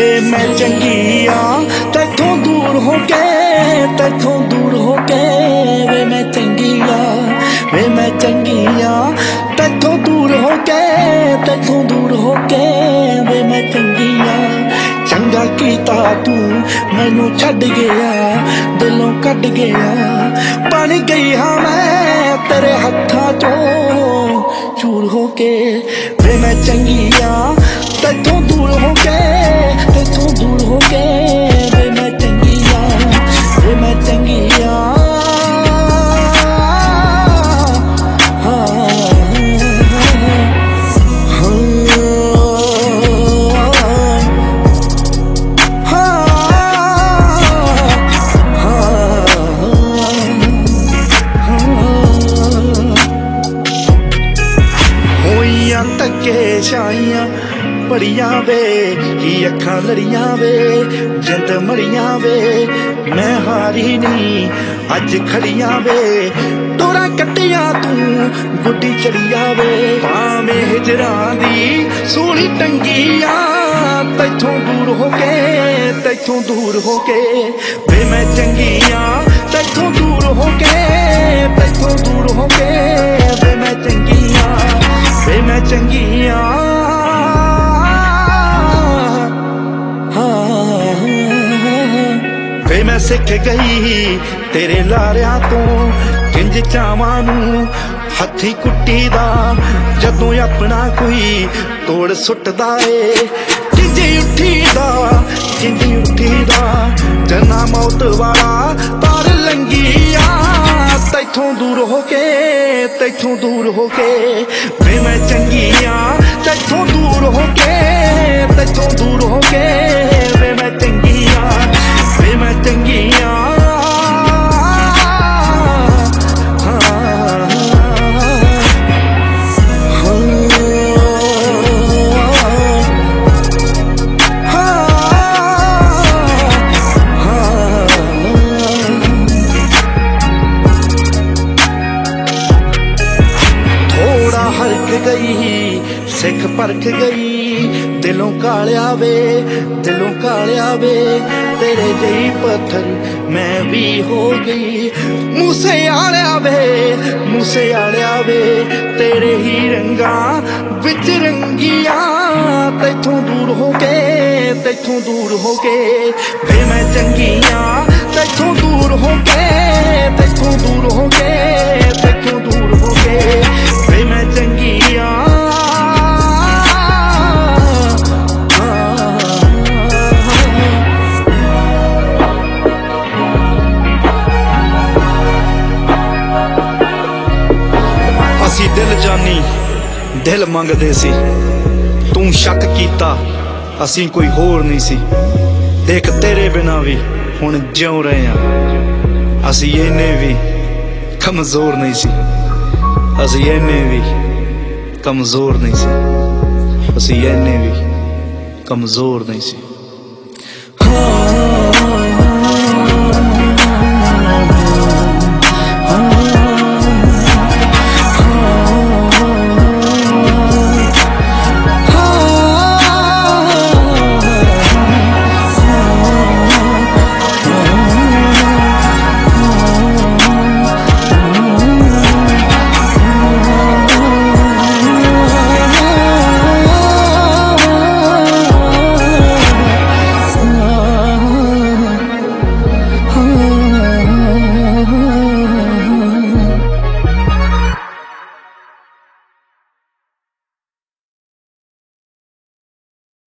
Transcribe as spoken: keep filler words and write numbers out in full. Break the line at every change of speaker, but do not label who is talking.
मैं चंगी आ तैथों दूर हो के, तैथों दूर हो के वे मैं चंगी आ, वे मैं चंगी आ तैथों दूर हो के, तैथों दूर हो के वे मैं चंगी आ। चंगा कीता तू मैनू छड्ड गया, दिलों कट गया, बन गई हाँ मैं तेरे हत्थां चों चूर हो के। वे मैं चंगी आ तैथों दूर हो के, तैथों दूर हो के वे मैं चंगी आ, वे मैं चंगी आ। तके छाइयां बड़ियां वे ही अखां लड़ियां वे, जिंद मड़ियां वे मैं हारी नहीं अज खड़ियां वे। तोरा कट्टिया तू गुड्डी चढ़िया वे, भावें हिजरां दी सोहनी टंगिया तैथों दूर हो के, तैथों दूर हो के वे मैं चंगी आ तैथों दूर हो के, तैथों दूर हो के वे मैं चंगी आ, वे मैं चंगी आ। वे मैं सिख गई तेरे लारियां तो किंज चावां नूं हत्थी कुट्टी दा, जदों अपना कोई तोड़ सुटदा ए किंज उठी दा, किंज उठी दा जना मौत वाला तार लंगी आ तैथों दूर हो के, तैथों दूर हो के वे मैं चंगी आ तैथों दूर हो के, तैथों दूर हो के वे मैं चंगी आ, वे मैं चंगी आ। गई सिख परख गई दिलों कालिया वे, दिलों कालिया वे तेरे जई पत्थर मैं भी हो गई। मूसे आलिया वे, मूसे आलिया वे तेरे ही रंगा विच रंगिया तैथों दूर हो के, तैथों दूर हो के वे मैं चंगी आ तैथों दूर हो के, तैथों दूर हो के, तैथों दूर हो के वे मैं चंगी आ। असी दिल जानी दिल मंगदे सी, तू शक कीता असी कोई होर नहीं सी। देख तेरे बिना भी हुण जिउं रहे आ, असी इन्ने भी कमजोर नहीं सी, असी इन्ने भी कमजोर नहीं सी, असी इन्ने भी कमजोर नहीं सी। हाँ